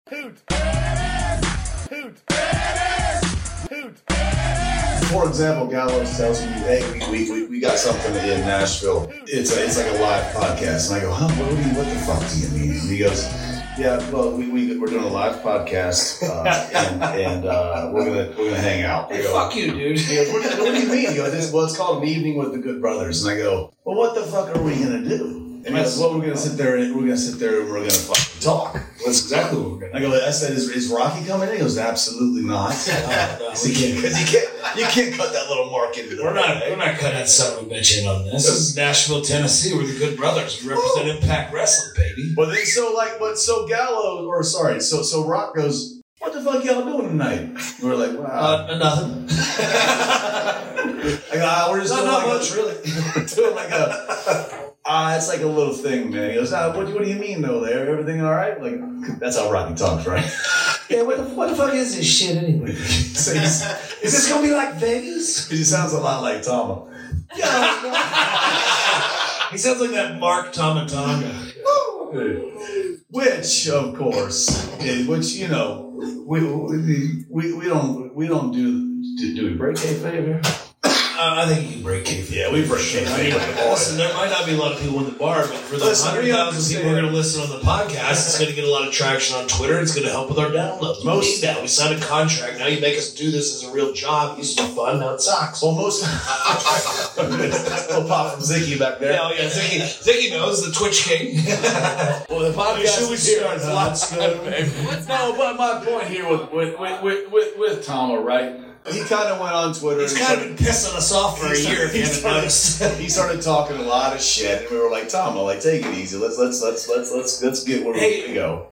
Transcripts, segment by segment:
Hoot. Hoot. Hoot. For example, Gallows tells me, hey, we got something in Nashville. It's like a live podcast. And I go, huh, what the fuck do you mean? And he goes, yeah, well, we're doing a live podcast, and we're gonna hang out. Hey, fuck you, dude. He goes, what do you mean? He goes, it's called An Evening with the Good Brothers. And I go, well, what the fuck are we gonna do? And he goes, well, we're gonna sit there and we're gonna fucking talk. That's exactly what we're gonna do. I said, is Rocky coming in? He goes, absolutely not. Because you can't cut that little mark into the We're not cutting that son of a bitch in on this. This is Nashville, Tennessee. We're the Good Brothers. We represent Impact Wrestling, baby. But then so Rock goes, what the fuck y'all doing tonight? And we're like, wow. Nothing. We're just not much, really. We're doing like it's like a little thing, man. He goes, what do you mean though there? Everything all right? Like, that's how Rocky talks, right? Yeah, what the fuck is this shit anyway? So is this gonna be like Vegas? He sounds a lot like Tama. He sounds like that Mark Tamatanga. Which, of course, we don't do we break kayfabe here? I think you can break kayfabe. Yeah, we break kayfabe. Listen, there might not be a lot of people in the bar, but for the 100,000 people who are going to listen on the podcast, it's going to get a lot of traction on Twitter. It's going to help with our downloads. We need that. We signed a contract. Now you make us do this as a real job. It used to be fun. Now it sucks. Well, most... Little pop from Zicky back there. Yeah, Zicky knows, the Twitch King. Well, the podcast is here. Lots good, baby. No, but my point here with Tama, right? He kind of went on Twitter. He's kind of been pissing us off for a year. If you haven't noticed, he started talking a lot of shit, and we were like, "Tama, like, take it easy. Let's get where we need to go."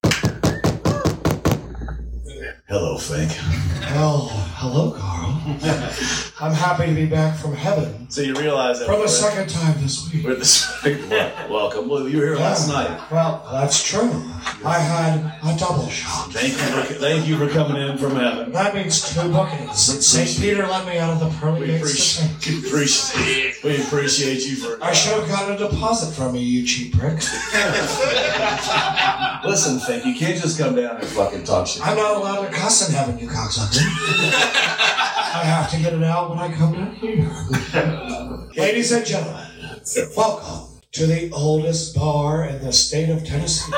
Hello, Fink. Well, hello, Carl. I'm happy to be back from heaven. So you realize that for the second time this week. Welcome. Well, you were here last night. Well, that's true. I had a double shot. Thank you for coming in from heaven. That means 2 bookings. St. Peter let me out of the pearly gates. We appreciate you for... I should have gotten a deposit from you cheap prick. Listen, Fink, you can't just come down and fucking talk shit. I'm not allowed to cuss in heaven, you cocksucker. I have to get it out when I come down here. Ladies and gentlemen, welcome to the oldest bar in the state of Tennessee.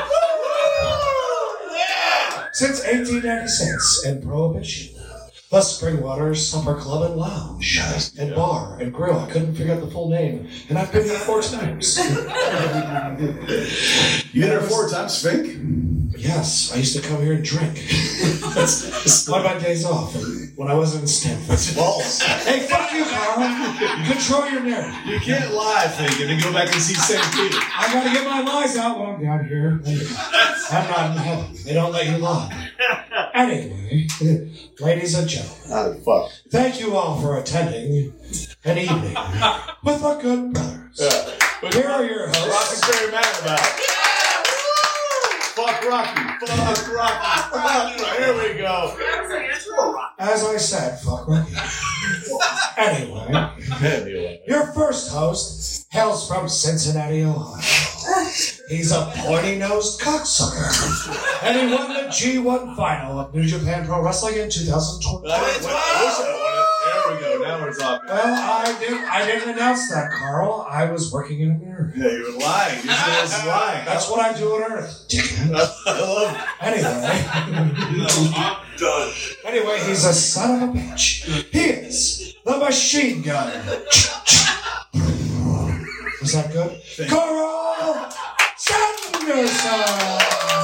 Since 1896 and Prohibition, the Springwater Supper Club and Lounge, and Bar and Grill. I couldn't figure out the full name, and I've been here 4 times. You been here 4 times, Fink? Yes, I used to come here and drink. On my days off, when I wasn't in Stanford. False. Hey, fuck you, Carl. Control your narrative. You can't lie, Fink, and then go back and see St. Peter. I gotta get my lies out when I'm down here. I'm not in heaven. They don't let you lie. Anyway, ladies and gentlemen, thank you all for attending an evening with the Good Brothers. Here are your hosts. Rocky's very mad about it. Fuck Rocky. Fuck Rocky. Here we go. As I said, fuck Rocky. Anyway, your first host hails from Cincinnati, Ohio. He's a pointy-nosed cocksucker. And he won the G1 final of New Japan Pro Wrestling in 2020. There we go. Now we're talking. Well, I didn't announce that, Carl. I was working in America. Yeah, you were lying. You said I was lying. That's what I do on Earth. I love it. Anyway. I'm done. Anyway, he's a son of a bitch. He is the Machine Gun. Was that good? Carl Sanderson!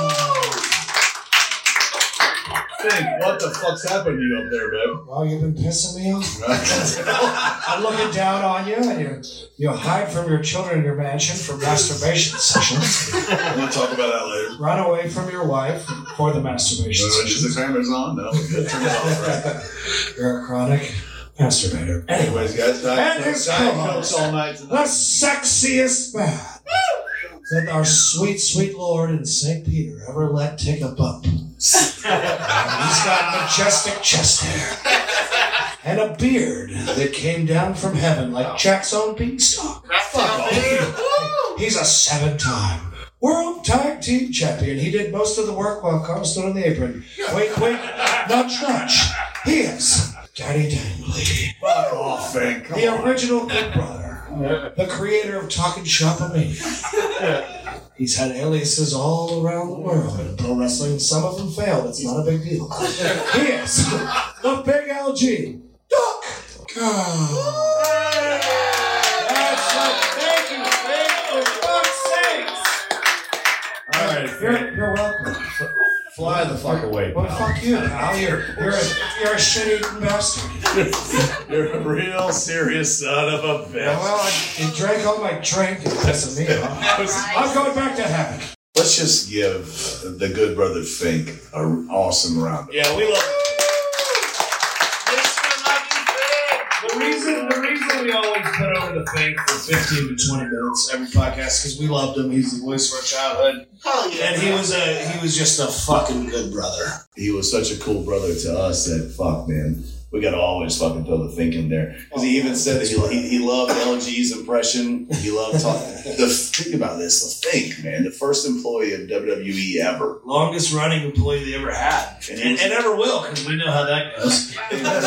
Fink, what the fuck's happening to you up there, babe? Well, you've been pissing me off. I'm looking down on you, and you hide from your children in your mansion for masturbation sessions. I'm going to talk about that later. Run away from your wife for the masturbation sessions. Is the camera's on? No, we're good. Turn it off, right? You're a chronic masturbator. Anyways, guys, and his co-host, all night tonight. the sexiest man that our sweet, sweet Lord in St. Peter ever let take a bump. He's got majestic chest hair and a beard that came down from heaven like Jack's own beanstalk. He's a 7-time World Tag Team Champion. He did most of the work while Carl stood on the apron. Wink, wink, nudge, nudge. He is Daddy Dangley. Fuck off, Fink. The original Good Brother. The creator of Talking Shop-A-Mania. He's had aliases all around the world in pro wrestling. Some of them failed. It's not a big deal. He is the Big LG. Duck. That's right. Thank you, Fink, for fuck's sakes. All right, You're welcome. fly the fuck away, Well, pal. fuck you, pal. You're a shit-eating bastard. You're a real serious son of a bitch. Well, I drank all my drink and pissing me off. I'm going back to heaven. Let's just give the Good Brother Fink an awesome round. Yeah, we love The reason we always put over the Fink for 15 to 20 minutes every podcast because we loved him. He's the voice of our childhood. Hell yeah. And he was just a fucking good brother. He was such a cool brother to us that, fuck, man, we gotta always fucking throw the Fink in there. Because he even said that he loved LG's impression. He loved talking. Think about this, the Fink, man, the first employee of WWE ever. Longest running employee they ever had. And ever will, because we know how that goes.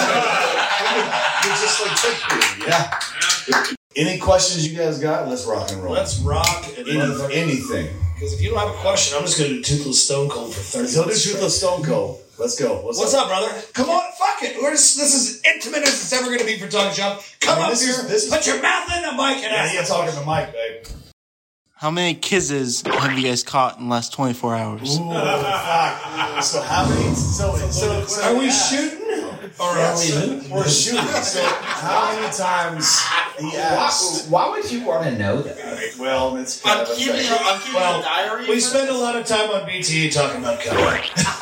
It's just like, yeah. Any questions you guys got? Let's rock and roll. Let's rock and anything. Because if you don't have a question, I'm just going to do Toothless Stone Cold for 30 He'll do minutes. Toothless Stone Cold. Let's go. What's up, brother? Come on, fuck it. This is as intimate as it's ever going to be for Talking Shop. Come up here, put your mouth in the mic and ask. Yeah, talking to Mike, babe. How many kisses have you guys caught in the last 24 hours? Ooh, fuck. So how many? So Are we shooting? Or are we moving? We're shooting. So how many times he asked? Why would you want to know that? Well, it's kind of a thing. I'm keeping a diary. We spend a lot of time on BTE talking about color.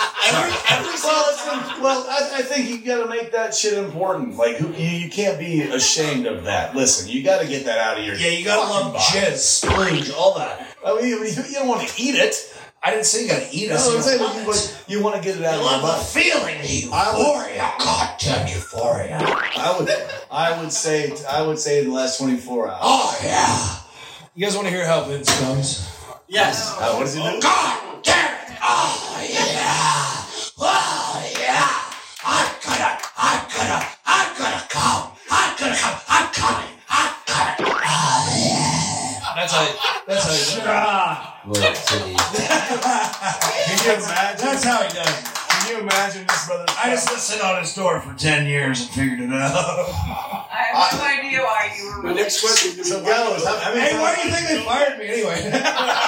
I think you got to make that shit important. Like, you can't be ashamed of that. Listen, you got to get that out of your. Yeah, you gotta love jizz, splooge, all that. I mean, you don't want to eat it. I didn't say you gotta eat No, us. I'm saying, but you want to get it out I of your love the butt. feeling, the euphoria, goddamn euphoria. I would say in the last 24 hours. Oh yeah. You guys want to hear how Vince comes? Yes. What does he do? God damn it! Oh yeah! Oh yeah! I'm gonna come! I'm coming! Oh yeah! That's how he Little titties. Can you imagine? That's how he does it. Can you imagine this, brother? I just listened on his door for 10 years and figured it out. I have no idea why you were. My next question. So Gallows, how many Hey, why times? do you think they fired me anyway?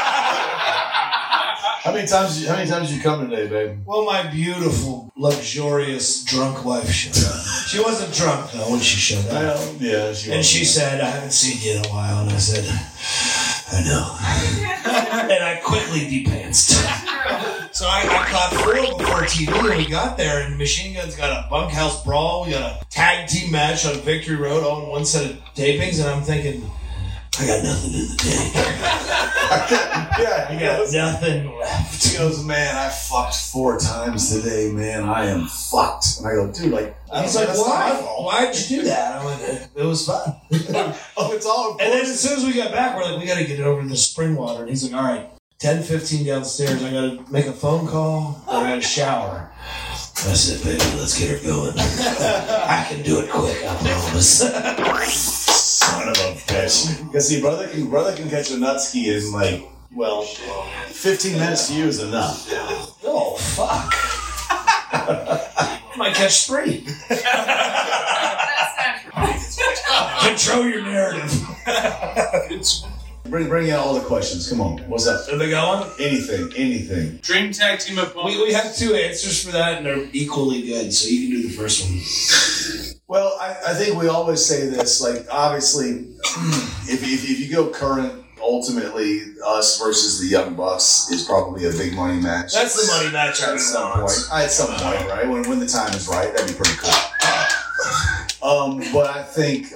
How many times did you come today, babe? Well, my beautiful, luxurious, drunk wife showed up. She wasn't drunk, though, when she showed up. Yeah, And she said, I haven't seen you in a while. And I said, I know. And I quickly depantsed. So I caught 4 before TV when we got there, and Machine Gun's got a bunkhouse brawl. We got a tag team match on Victory Road, all in one set of tapings, and I'm thinking, I got nothing in the tank. Yeah, I got nothing left. He goes, man, I fucked 4 times today, man. I am fucked. And I go, dude, like, He's like, why? Why'd you do that? I went, it was fun. Oh, it's all. And then as soon as we got back, we're like, we got to get it over to the spring water. And he's like, all right, 10:15 downstairs. I got to make a phone call. I got to shower. I said, baby, let's get her going. I can do it quick, I promise. Son of a bitch. Because see, brother can catch a nutski in like, well, 15 minutes to you is enough. Oh, fuck. Might catch 3. Control your narrative. Bring out all the questions. Come on. What's up? Are they going? Anything. Dream tag team opponent. We have 2 answers for that, and they're equally good, so you can do the first one. Well, I think we always say this, like, obviously, if you go current, ultimately, us versus the Young Bucks is probably a big money match. That's the money match I At some want. point. At some point, right? When the time is right, that'd be pretty cool. But I think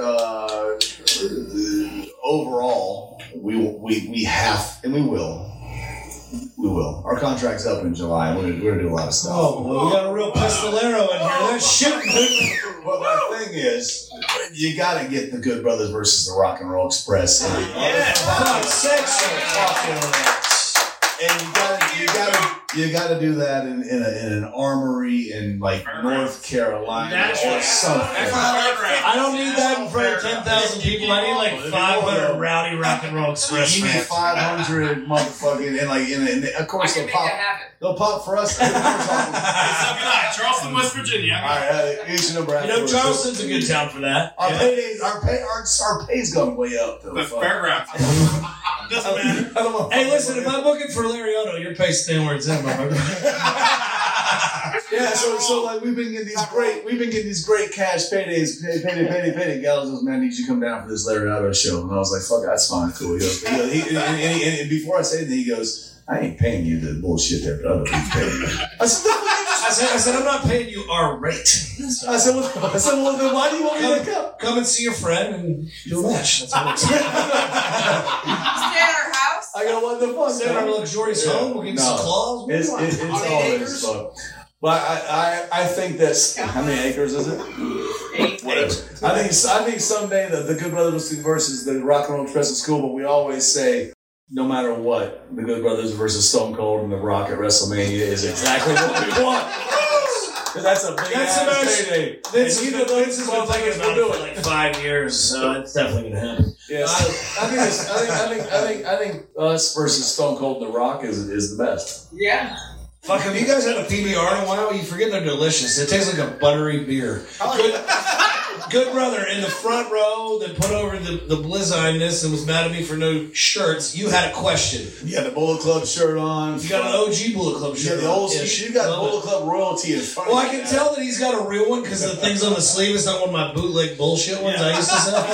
overall, we have, and we will. Our contract's up in July. We're gonna do a lot of stuff. Oh, well, we got a real pistolero in here. They're shooting. But my thing is, you gotta get the Good Brothers versus the Rock and Roll Express. Yeah. Fuck's sake, so fucking you gotta do that in an armory in like North Carolina or something. I don't need that in front of 10,000 people. I need like 500 rowdy rock and roll express You need fans. 500 motherfucking and like and of course I can make that happen. they'll pop for us. Charleston, West Virginia. All right, each Nebraska. You know, Charleston's a good town for that. Our pay's gone way up though. The fairgrounds. Doesn't matter. Hey, listen, if I'm looking for Lariano, your pay's staying where it's at, motherfucker. Yeah, so like we've been getting these great cash paydays, payday. Gallows goes, man, I need you to come down for this Lariano show, and I was like, fuck, that's fine, cool. He goes, and before I say anything, he goes, I ain't paying you the bullshit that other people pay you. I said, I'm not paying you our rate. I said, well, then why do you want me to come? Come and see your friend and do a match. That's what I'm saying. Stay at our house. I go, what the fuck? Stay in our luxurious home. We'll give you some claws. It's always fun. But I think that's how many acres is it? 8 Whatever. I think someday the Good Brothers versus the Rock and Roll Express is cool, but we always say, no matter what, the Good Brothers versus Stone Cold and The Rock at WrestleMania is exactly what we want. That's a big ass payday. Vince has been thinking about it for like 5 years, so it's definitely gonna happen. Yes, I think us versus Stone Cold and The Rock is the best. Yeah. Fuck, have you guys had a PBR in a while? You forget they're delicious. It tastes like a buttery beer. Good brother in the front row that put over the Blizzeiness and was mad at me for no shirts. You had a question. You had the Bullet Club shirt on. You got an OG Bullet Club shirt. Yeah, the old. You got Bullet Club royalty in front. Well, I can tell that he's got a real one because the thing's on the sleeve. It's not one of my bootleg bullshit ones I used to sell.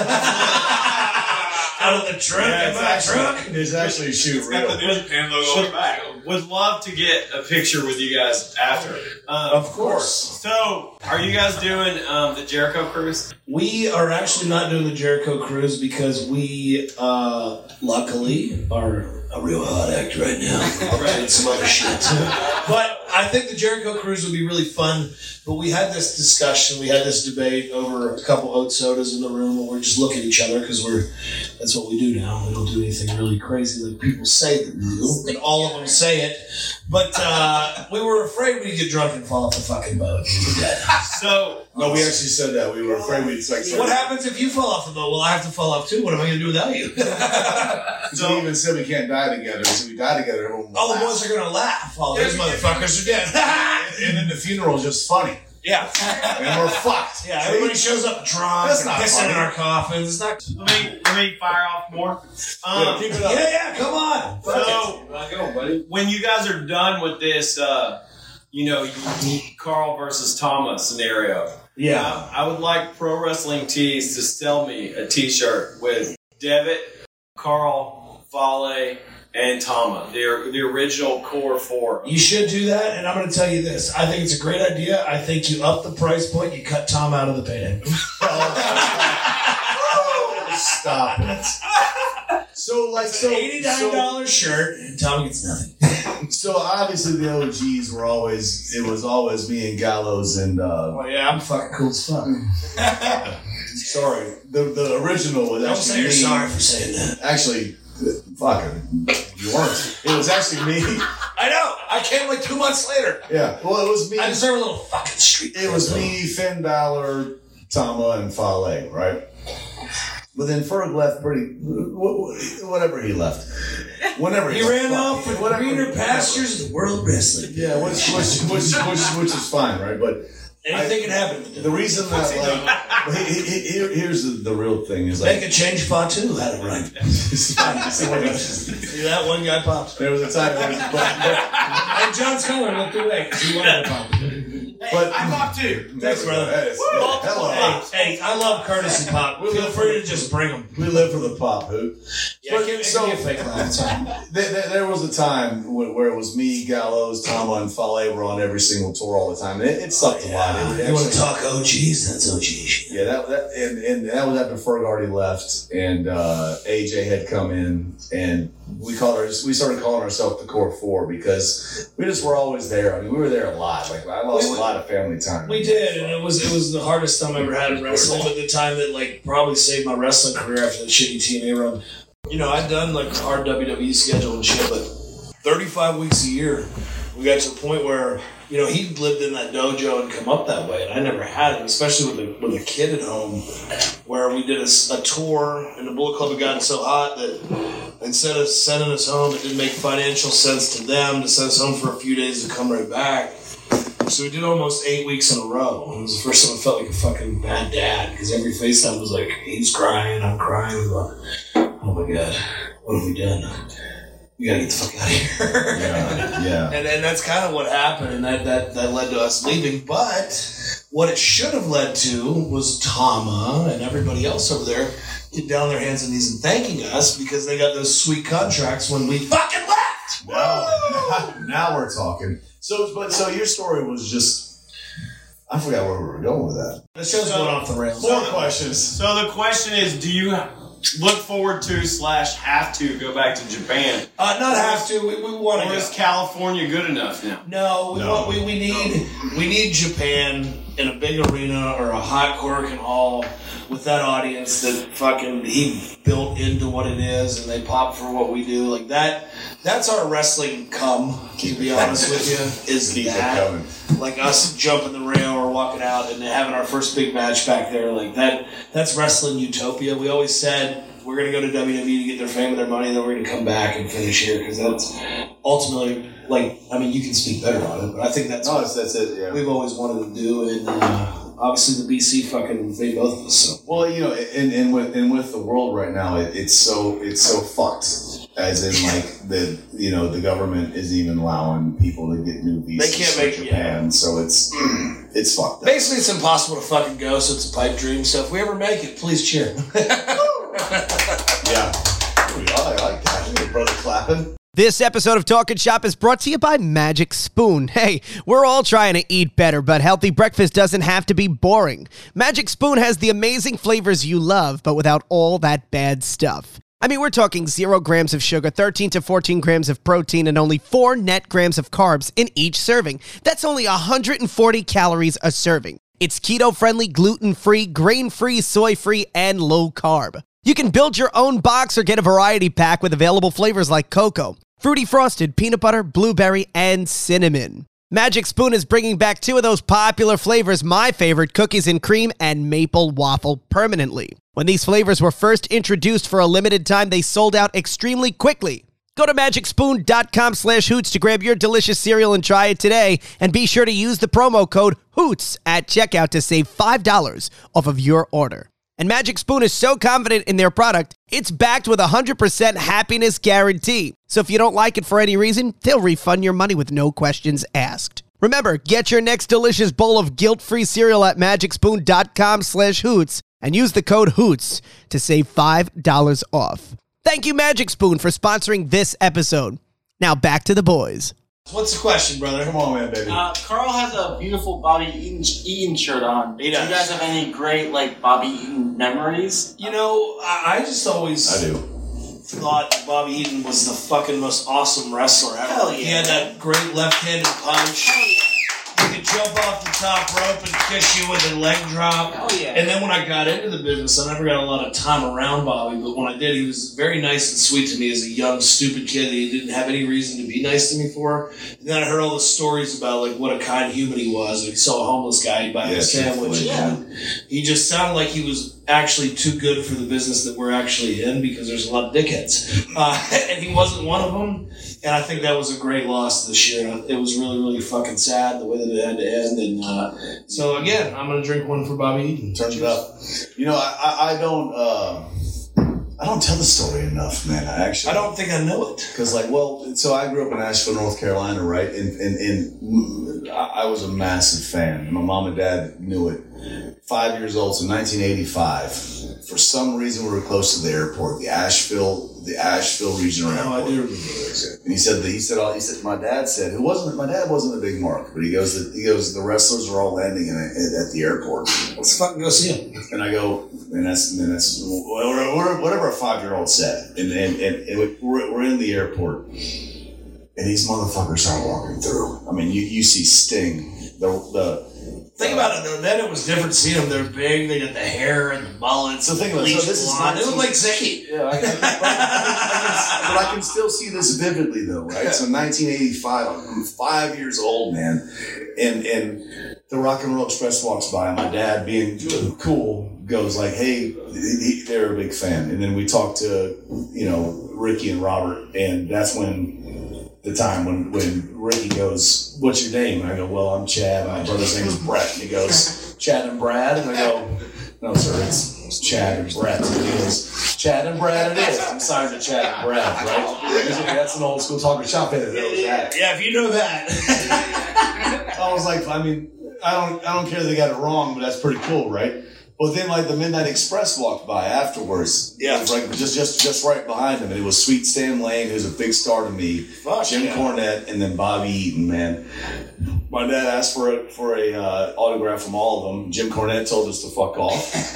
Out of the trunk in my truck. It's actually a shoe Got the New Japan logo on the back. Would love to get a picture with you guys after. Of course. So, are you guys doing the Jericho Cruise? We are actually not doing the Jericho Cruise because we, luckily, are a real hot act right now. And some other shit. But I think the Jericho Cruise would be really fun. But we had this discussion, we had this debate over a couple oat sodas in the room, and we're just looking at each other because that's what we do now. We don't do anything really crazy like people say that we do, and all of them say it. But we were afraid we'd get drunk and fall off the fucking boat. So, no, we actually said that. We were afraid we'd like. What happens if you fall off the boat? Well, I have to fall off too. What am I going to do without you? So we even said we can't die together. So we die together. Everyone all the boys are going to laugh. All those motherfuckers are dead. And then the funeral is just funny. Yeah. And we're fucked. Yeah, everybody shows up drunk. That's and not pissing funny. in our coffins. It's not. let me fire off more. Keep it up. Yeah, come on. So, Go, buddy. when you guys are done with this, Carl versus Tama scenario, Yeah. I would like Pro Wrestling Tees to sell me a T-shirt with Devitt, Carl, Fale, and Tama. They're the original core four. You should do that, and I'm going to tell you this. I think it's a great idea. I think you up the price point, you cut Tom out of the payday. Stop it. So $89 shirt, and Tom gets nothing. So obviously the OGs were always. It was always me and Gallows and. Well, yeah, I'm fucking cool as fuck. Sorry, the original was Don't actually say you're me. sorry for saying that. Actually, fucking, you weren't. It was actually me. I know. I came like 2 months later. Yeah. Well, it was me. I deserve a little fucking street. It was me, Finn Balor, Tama, and Fale, right? But then Ferg left whatever he left. Whenever He ran off with greener pastures of world wrestling. Yeah, which is fine, right? But anything can happen. The reason that, here's the real thing is Make a change Fatu had it right. See that one guy pops. There was a time, And John Sculler looked away because he wanted to pop. But I pop too. Thanks, brother. Hello. Hey, I love courtesy pop. Feel free to just bring them. We live for the pop, hoot. Yeah, give me a fake laugh. There was a time where it was me, Gallows, Tama, and Fale were on every single tour all the time. And it sucked a lot. You want to talk OGs? That's OG shit. Yeah, that was after Ferg already left, and AJ had come in, and we started calling ourselves the Core Four because we just were always there. I mean, we were there a lot. Like I lost a lot of family time. We did, and it was the hardest time I ever had in wrestling, but the time that probably saved my wrestling career after the shitty TNA run. I'd done like a hard WWE schedule and shit, but 35 weeks a year. We got to a point where, you know, he lived in that dojo and come up that way, and I never had it, especially with a kid at home, where we did a tour, and the Bullet Club had gotten so hot that instead of sending us home, it didn't make financial sense to them to send us home for a few days and come right back. So we did almost 8 weeks in a row. It was the first time I felt like a fucking bad dad, because every FaceTime was like, he's crying, I'm crying. We were like, oh my God, what have we done? We gotta get the fuck out of here. Yeah. And that's kind of what happened, and that led to us leaving. But what it should have led to was Tama and everybody else over there get down their hands and knees and thanking us because they got those sweet contracts when we fucking left. Now we're talking. So your story was just, I forgot where we were going with that. The show's going off the rails. More questions. So the question is, do you look forward to / have to go back to Japan? Not have to. We want to. Or is California good enough now? No, we need Japan in a big arena or a hot Korakuen Hall with that audience that fucking he built into what it is, and they pop for what we do. Like that. That's our wrestling come. To be honest with you, is that like us jumping the rail or walking out and having our first big match back there like that. That's wrestling utopia. We always said we're going to go to WWE to get their fame and their money, and then we're going to come back and finish here because that's ultimately, like, I mean, you can speak better on it, but I think that's it. Yeah. We've always wanted to do, and obviously the BC fucking made both of us. So. Well, you know, and with the world right now, it's so fucked. As in, like, the government isn't even allowing people to get new visas. They can't make Japan, so it's fucked up. Basically, it's impossible to fucking go, so it's a pipe dream. So if we ever make it, please cheer. Yeah. I like that. Brother clapping. This episode of Talkin' Shop is brought to you by Magic Spoon. Hey, we're all trying to eat better, but healthy breakfast doesn't have to be boring. Magic Spoon has the amazing flavors you love, but without all that bad stuff. I mean, we're talking 0 grams of sugar, 13 to 14 grams of protein, and only 4 net grams of carbs in each serving. That's only 140 calories a serving. It's keto-friendly, gluten-free, grain-free, soy-free, and low-carb. You can build your own box or get a variety pack with available flavors like cocoa, fruity frosted, peanut butter, blueberry, and cinnamon. Magic Spoon is bringing back 2 of those popular flavors, my favorite, cookies and cream and maple waffle, permanently. When these flavors were first introduced for a limited time, they sold out extremely quickly. Go to magicspoon.com/hoots to grab your delicious cereal and try it today. And be sure to use the promo code HOOTS at checkout to save $5 off of your order. And Magic Spoon is so confident in their product, it's backed with a 100% happiness guarantee. So if you don't like it for any reason, they'll refund your money with no questions asked. Remember, get your next delicious bowl of guilt-free cereal at magicspoon.com/hoots and use the code HOOTS to save $5 off. Thank you, Magic Spoon, for sponsoring this episode. Now back to the boys. What's the question, brother? Come on, man, baby. Carl has a beautiful Bobby Eaton shirt on. Do you guys have any great, like, Bobby Eaton memories? You know, I just always... I do. Thought Bobby Eaton was the fucking most awesome wrestler ever. Hell yeah. He had that great left-handed punch. Hell yeah. He could jump off the top rope and kiss you with a leg drop. Oh yeah. And then when I got into the business, I never got a lot of time around Bobby, but when I did, he was very nice and sweet to me as a young, stupid kid that he didn't have any reason to be nice to me for. And then I heard all the stories about like what a kind human he was. Like, he saw a homeless guy, he'd buy him a sandwich. Yeah. And he just sounded like he was actually too good for the business that we're actually in because there's a lot of dickheads. And he wasn't one of them. And I think that was a great loss this year. It was really, really fucking sad the way that it had to end. And so, again, I'm going to drink one for Bobby Eaton. Turn it up. You know, I don't tell the story enough, man. I don't think I know it. Because, like, well, so I grew up in Asheville, North Carolina, right? And I was a massive fan. My mom and dad knew it. 5 years old, so 1985. For some reason, we were close to the airport, the Asheville Regional Airport. I do remember that. And he said, my dad wasn't a big mark, but he goes, the wrestlers are all landing at the airport. Let's fucking go see him. And I go, and that's whatever a 5-year-old said. And we're in the airport, and these motherfuckers start walking through. I mean, you see Sting, the Think about it though. Then it was different seeing them. They're big. They got the hair and the mullets. So think about it. So this is blonde. It was like Ziggy. Yeah, but I can still see this vividly though, right? So 1985, I'm 5 years old, man, and the Rock and Roll Express walks by, and my dad, being cool, goes like, "Hey," they're a big fan, and then we talk to Ricky and Robert, and that's when Ricky goes, "What's your name?" And I go, "Well, I'm Chad. My brother's name is Brett." And he goes, "Chad and Brad?" And I go, "No, sir, it's Chad and Brett." And he goes, "Chad and Brad it is. I'm signed to Chad and Brad, right?" That's an old school talker shop. Yeah, if you know that. I was like, I mean, I don't care that they got it wrong, but that's pretty cool, right? But then, like, the Midnight Express walked by afterwards. Yeah, it was like just right behind him, and it was Sweet Stan Lane, who's a big star to me. Jim Cornette, and then Bobby Eaton. Man, my dad asked for a autograph from all of them. Jim Cornette told us to fuck off.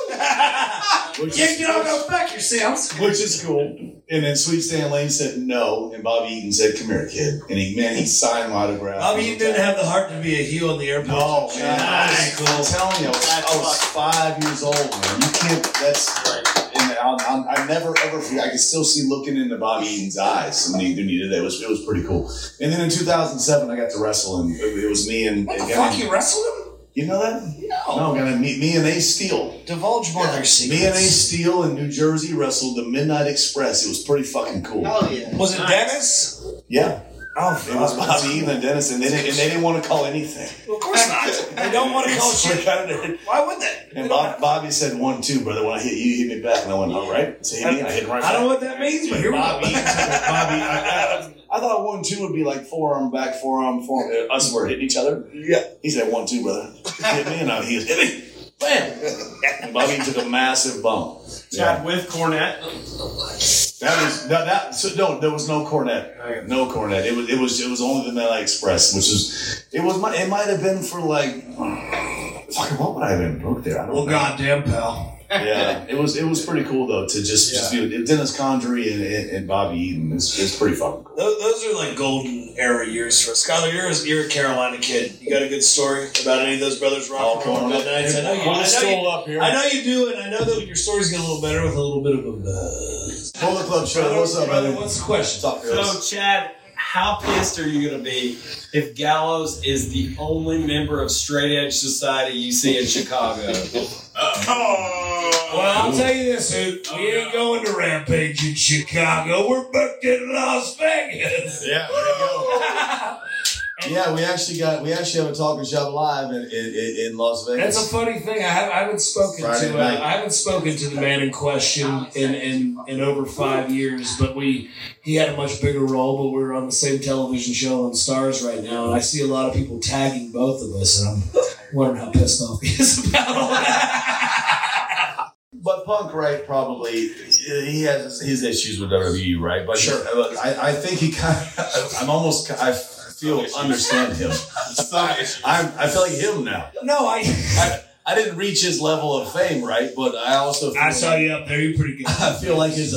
You don't go fuck yourselves. Which is cool. And then Sweet Stan Lane said no, and Bobby Eaton said, "Come here, kid." And he signed my autograph. Bobby Eaton didn't have the heart to be a heel in the airport. No, man. I'm telling you, I was 5 years old, man. You can't, that's right. And I never ever forget. I can still see looking into Bobby Eaton's eyes when he did that. It was pretty cool. And then in 2007, I got to wrestle him. It was me and... What the fuck, you wrestled him? You know that? No, me and Ace Steel. Divulge more of their secrets. Me and Ace Steel in New Jersey wrestled the Midnight Express. It was pretty fucking cool. Hell yeah. Was it Dennis? Yeah. Oh, it was Bobby Eaton and Dennis, and they didn't want to call anything. Well, of course not. They don't want to call shit. Why would they? And Bobby said 1-2, brother. When I hit you, hit me back, and I went, all right. So hit me, I hit him right back. I don't know what that means, but here we go. I thought 1-2 would be like forearm back, forearm. Us were hitting each other. Yeah. He said 1-2, brother. Hit me, and he hit me. Bam! And Bobby took a massive bump. Chad with Cornette. There was no Cornette. No Cornette. It was only the Midnight Express, which is it might have been for like what would I have been booked there? I don't know. Goddamn pal. Yeah, it was pretty cool though to just be with Dennis Condrey and Bobby Eaton. It's pretty fucking cool. Those are like golden era years for us. Skyler, you're a Carolina kid. You got a good story about any of those brothers rock and roll midnights? I know you do, and I know that your stories get a little better with a little bit of a buzz. Bullet Club show. What's up, brother? What's the question? So, Chad, how pissed are you going to be if Gallows is the only member of Straight Edge Society you see in Chicago? Well, I'll tell you this, dude. We ain't going to Rampage in Chicago. We're booked in Las Vegas. Yeah, there you go. Yeah, we actually have a talking shop live in Las Vegas. That's a funny thing. I haven't spoken to the man in question in over 5 years, but he had a much bigger role, but we're on the same television show on Stars right now, and I see a lot of people tagging both of us, and I'm wondering how pissed off he is about all that. But Punk, right, probably, he has his issues with WWE, right? But sure. I think he kind of, I understand him. I feel like him now. No, I didn't reach his level of fame, right? But I also I saw you up there. You're pretty good. I feel like his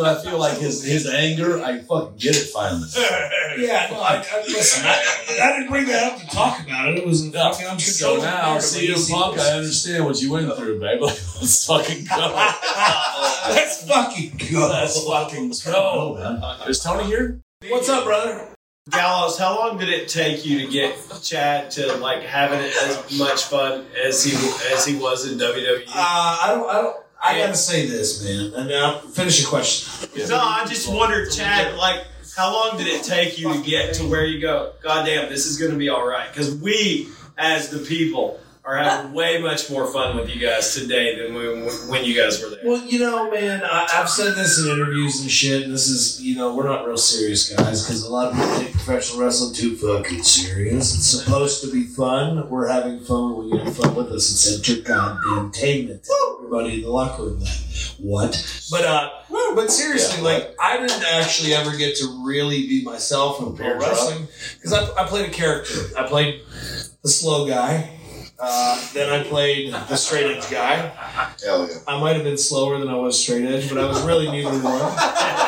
anger. I fucking get it finally. Yeah, no, listen. I didn't bring that up to talk about it. It was a fucking. I'm so now, CM Punk, I understand what you went through, babe. Let's fucking go. Let's fucking go. Let's fucking go, man. Is Tony here? What's up, brother? Gallows, how long did it take you to get Chad to like having as much fun as he was in WWE? I gotta say this, man. And now finish your question. No, I just wondered, Chad, like how long did it take you to get to where you go? God damn, this is gonna be all right. Because we, as the people, are having way much more fun with you guys today than when you guys were there. Well, you know, man, I've said this in interviews and shit, and this is, we're not real serious guys, because a lot of people take professional wrestling too fucking serious. It's supposed to be fun. We're having fun when you have fun with us. It's entertainment. Everybody in the locker room, what? But seriously, like, I didn't actually ever get to really be myself in pro wrestling, because I played a character. I played the slow guy. Then I played the straight edge guy. Hell yeah. I might have been slower than I was straight edge, but I was really neither one.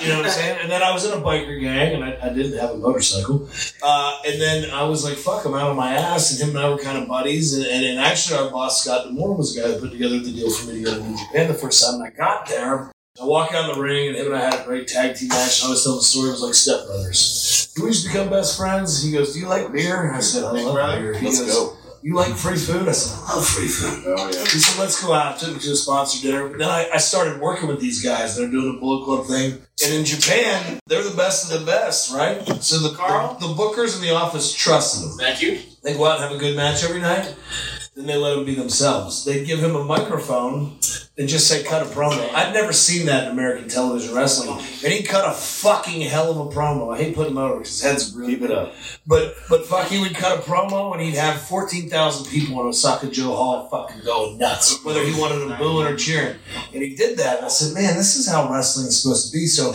You know what I'm saying? And then I was in a biker gang, and I didn't have a motorcycle. And then I was like, fuck, I'm out of my ass. And him and I were kind of buddies. And actually, our boss, Scott DeMore, was the guy who put together the deal for me to go to New Japan the first time. And I got there. I walked out in the ring, and him and I had a great tag team match. And I was telling the story. It was like stepbrothers. Do we just become best friends? He goes, do you like beer? And I said, I love beer. He goes, go. You like free food? I said, I love free food. Oh, yeah. He said, let's go out. Took me to a sponsor dinner. But then I started working with these guys. They're doing a Bullet Club thing. And in Japan, they're the best of the best, right? So the bookers in the office trusted them. Thank you. They go out and have a good match every night. Then they let them be themselves. They'd give him a microphone and just say, cut a promo. I'd never seen that in American television wrestling. And he cut a fucking hell of a promo. I hate putting him over because his head's really Keep it up. But fuck, he would cut a promo and he'd have 14,000 people in Osaka Joe Hall fucking going nuts, whether he wanted them booing or cheering. And he did that. And I said, man, this is how wrestling is supposed to be. So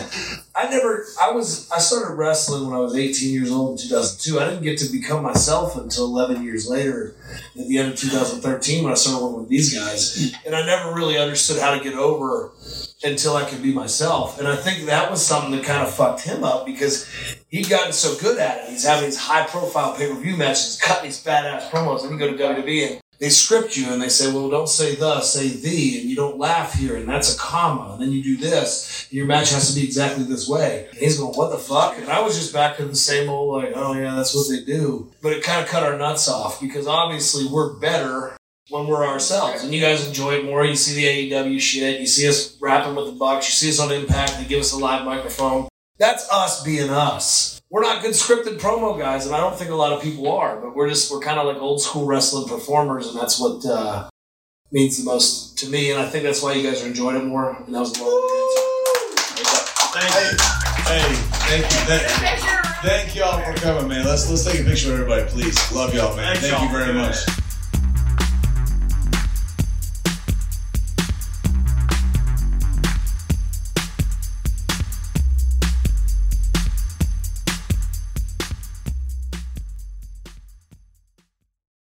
I started wrestling when I was 18 years old in 2002. I didn't get to become myself until 11 years later at the end of 2013 when I started working with these guys. And I never really understood how to get over until I could be myself. And I think that was something that kind of fucked him up because he'd gotten so good at it. He's having these high-profile pay-per-view matches, cutting these fat-ass promos. Then you go to WWE and they script you and they say, well, don't say the, say the, and you don't laugh here, and that's a comma, and then you do this, and your match has to be exactly this way. And he's going, what the fuck? And I was just back to the same old, like, oh yeah, that's what they do. But it kind of cut our nuts off because obviously we're better when we're ourselves. And you guys enjoy it more. You see the AEW shit. You see us rapping with the Bucks. You see us on Impact. They give us a live microphone. That's us being us. We're not good scripted promo guys, and I don't think a lot of people are, but we're kind of like old school wrestling performers, and that's what means the most to me, and I think that's why you guys are enjoying it more. And that was a long Thank y'all for coming, man. Let's take a picture of everybody, please. Love y'all, man. Thank you very much.